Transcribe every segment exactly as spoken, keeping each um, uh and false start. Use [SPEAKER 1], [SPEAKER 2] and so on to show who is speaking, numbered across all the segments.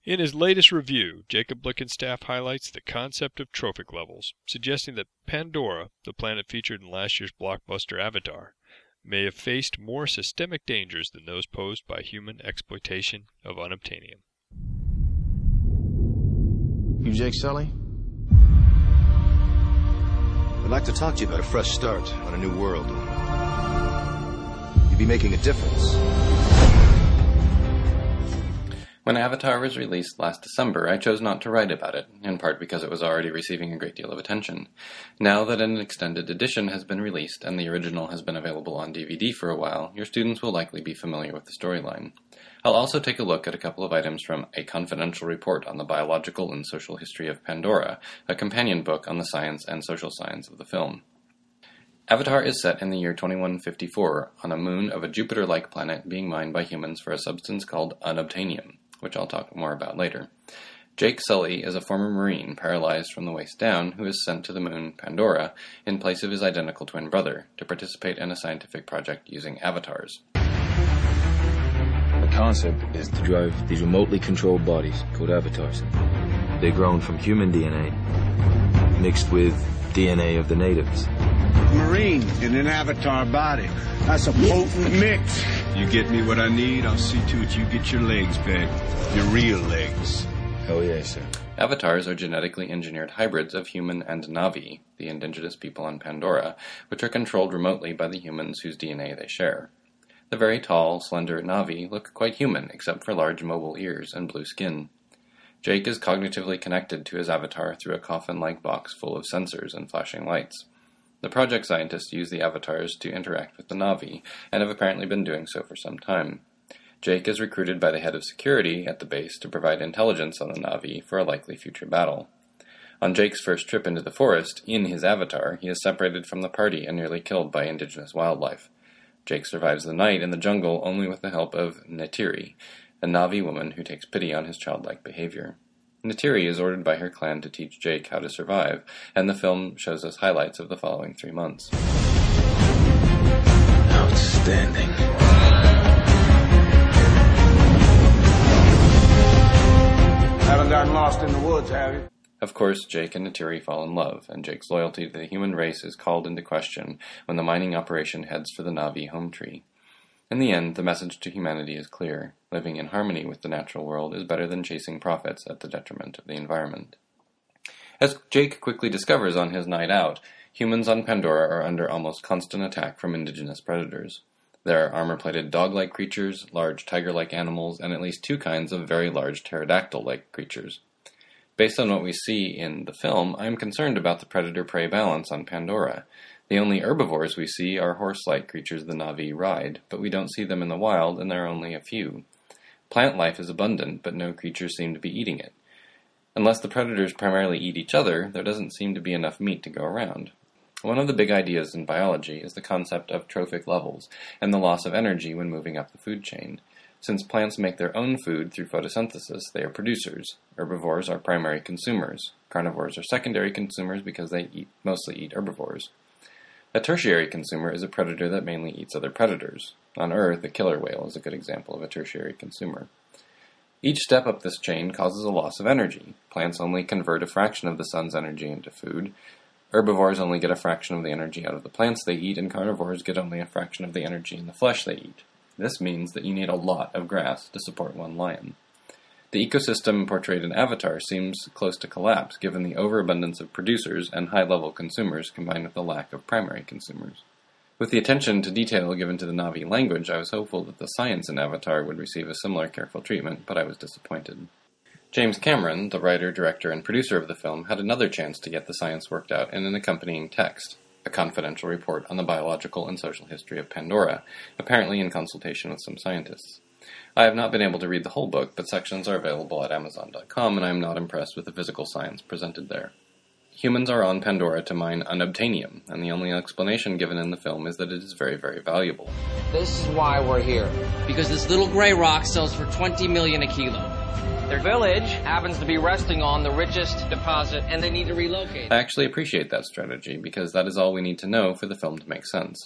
[SPEAKER 1] In his latest review, Jacob Blickenstaff highlights the concept of trophic levels, suggesting that Pandora, the planet featured in last year's blockbuster Avatar, may have faced more systemic dangers than those posed by human exploitation of unobtainium.
[SPEAKER 2] You Jake Sully?
[SPEAKER 3] I'd like to talk to you about a fresh start on a new world. You'd be making a difference.
[SPEAKER 4] When Avatar was released last December, I chose not to write about it, in part because it was already receiving a great deal of attention. Now that an extended edition has been released and the original has been available on D V D for a while, your students will likely be familiar with the storyline. I'll also take a look at a couple of items from A Confidential Report on the Biological and Social History of Pandora, a companion book on the science and social science of the film. Avatar is set in the year twenty-one fifty-four on a moon of a Jupiter-like planet being mined by humans for a substance called unobtainium, which I'll talk more about later. Jake Sully is a former Marine paralyzed from the waist down who is sent to the moon Pandora in place of his identical twin brother to participate in a scientific project using avatars.
[SPEAKER 2] The concept is to drive these remotely controlled bodies called avatars. They're grown from human D N A mixed with D N A of the natives.
[SPEAKER 5] Marine in an avatar body. That's a potent mix.
[SPEAKER 6] You get me what I need, I'll see to it you get your legs back. Your real legs.
[SPEAKER 2] Hell yeah, sir.
[SPEAKER 4] Avatars are genetically engineered hybrids of human and Na'vi, the indigenous people on Pandora, which are controlled remotely by the humans whose D N A they share. The very tall, slender Na'vi look quite human, except for large mobile ears and blue skin. Jake is cognitively connected to his avatar through a coffin-like box full of sensors and flashing lights. The project scientists use the avatars to interact with the Na'vi, and have apparently been doing so for some time. Jake is recruited by the head of security at the base to provide intelligence on the Na'vi for a likely future battle. On Jake's first trip into the forest, in his avatar, he is separated from the party and nearly killed by indigenous wildlife. Jake survives the night in the jungle only with the help of Neytiri, a Na'vi woman who takes pity on his childlike behavior. Neytiri is ordered by her clan to teach Jake how to survive, and the film shows us highlights of the following three months.
[SPEAKER 2] Outstanding.
[SPEAKER 5] Haven't gotten lost in the woods, have you?
[SPEAKER 4] Of course, Jake and Neytiri fall in love, and Jake's loyalty to the human race is called into question when the mining operation heads for the Na'vi home tree. In the end, the message to humanity is clear. Living in harmony with the natural world is better than chasing profits at the detriment of the environment. As Jake quickly discovers on his night out, humans on Pandora are under almost constant attack from indigenous predators. There are armor-plated dog-like creatures, large tiger-like animals, and at least two kinds of very large pterodactyl-like creatures. Based on what we see in the film, I am concerned about the predator-prey balance on Pandora. The only herbivores we see are horse-like creatures the Na'vi ride, but we don't see them in the wild, and there are only a few. Plant life is abundant, but no creatures seem to be eating it. Unless the predators primarily eat each other, there doesn't seem to be enough meat to go around. One of the big ideas in biology is the concept of trophic levels, and the loss of energy when moving up the food chain. Since plants make their own food through photosynthesis, they are producers. Herbivores are primary consumers. Carnivores are secondary consumers because they eat, mostly eat herbivores. A tertiary consumer is a predator that mainly eats other predators. On Earth, the killer whale is a good example of a tertiary consumer. Each step up this chain causes a loss of energy. Plants only convert a fraction of the sun's energy into food. Herbivores only get a fraction of the energy out of the plants they eat, and carnivores get only a fraction of the energy in the flesh they eat. This means that you need a lot of grass to support one lion. The ecosystem portrayed in Avatar seems close to collapse given the overabundance of producers and high-level consumers combined with the lack of primary consumers. With the attention to detail given to the Na'vi language, I was hopeful that the science in Avatar would receive a similar careful treatment, but I was disappointed. James Cameron, the writer, director, and producer of the film, had another chance to get the science worked out in an accompanying text, A Confidential Report on the Biological and Social History of Pandora, apparently in consultation with some scientists. I have not been able to read the whole book, but sections are available at Amazon dot com, and I am not impressed with the physical science presented there. Humans are on Pandora to mine unobtainium, and the only explanation given in the film is that it is very, very valuable.
[SPEAKER 7] This is why we're here.
[SPEAKER 8] Because this little gray rock sells for twenty million dollars a kilo.
[SPEAKER 7] Their village happens to be resting on the richest deposit, and they need to relocate.
[SPEAKER 4] I actually appreciate that strategy, because that is all we need to know for the film to make sense.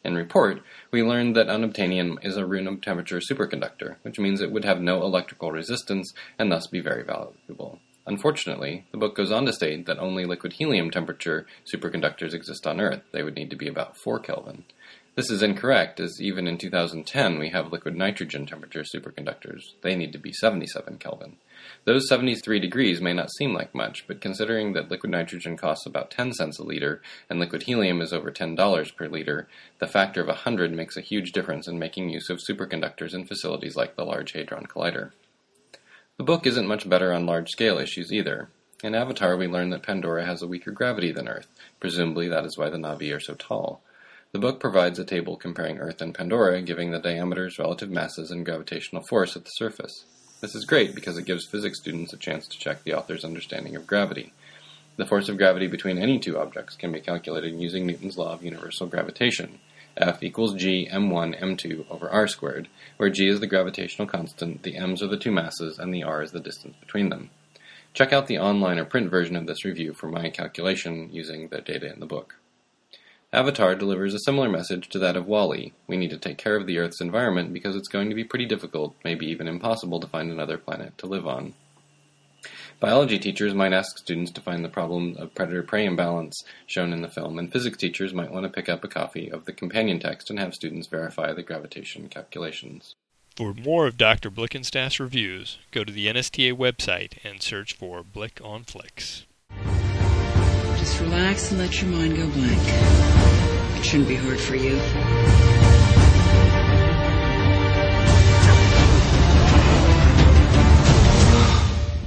[SPEAKER 4] In Report, we learned that unobtainium is a room temperature superconductor, which means it would have no electrical resistance and thus be very valuable. Unfortunately, the book goes on to state that only liquid helium temperature superconductors exist on Earth. They would need to be about four Kelvin. This is incorrect, as even in two thousand ten we have liquid nitrogen temperature superconductors. They need to be seventy-seven Kelvin. Those seventy-three degrees may not seem like much, but considering that liquid nitrogen costs about ten cents a liter and liquid helium is over ten dollars per liter, the factor of one hundred makes a huge difference in making use of superconductors in facilities like the Large Hadron Collider. The book isn't much better on large-scale issues either. In Avatar, we learn that Pandora has a weaker gravity than Earth. Presumably that is why the Na'vi are so tall. The book provides a table comparing Earth and Pandora, giving the diameters, relative masses, and gravitational force at the surface. This is great because it gives physics students a chance to check the author's understanding of gravity. The force of gravity between any two objects can be calculated using Newton's law of universal gravitation. F equals g m one m two over r squared, where g is the gravitational constant, the m's are the two masses, and the r is the distance between them. Check out the online or print version of this review for my calculation using the data in the book. Avatar delivers a similar message to that of WALL-E. We need to take care of the Earth's environment because it's going to be pretty difficult, maybe even impossible, to find another planet to live on. Biology teachers might ask students to find the problem of predator-prey imbalance shown in the film, and physics teachers might want to pick up a copy of the companion text and have students verify the gravitation calculations.
[SPEAKER 1] For more of Doctor Blickenstaff's reviews, go to the N S T A website and search for Blick on Flicks.
[SPEAKER 9] Just relax and let your mind go blank. It shouldn't be hard for you.